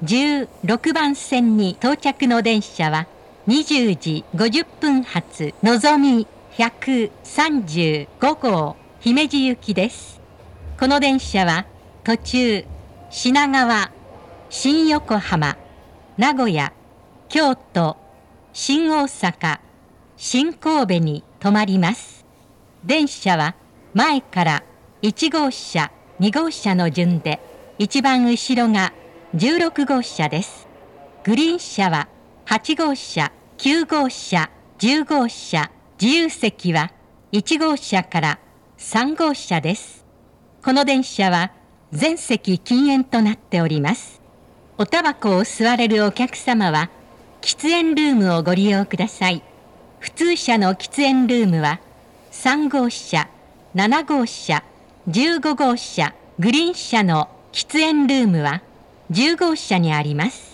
16番線に到着の電車は20時50分発のぞみ135号姫路行きです。この電車は途中品川、新横浜、名古屋、京都、新大阪、新神戸に停まります。電車は前から1号車、2号車の順で一番後ろが16号車です。グリーン車は8号車、9号車、10号車、自由席は1号車から3号車です。この電車は全席禁煙となっております。おタバコを吸われるお客様は喫煙ルームをご利用ください。普通車の喫煙ルームは3号車、7号車、15号車、グリーン車の喫煙ルームは10号車にあります。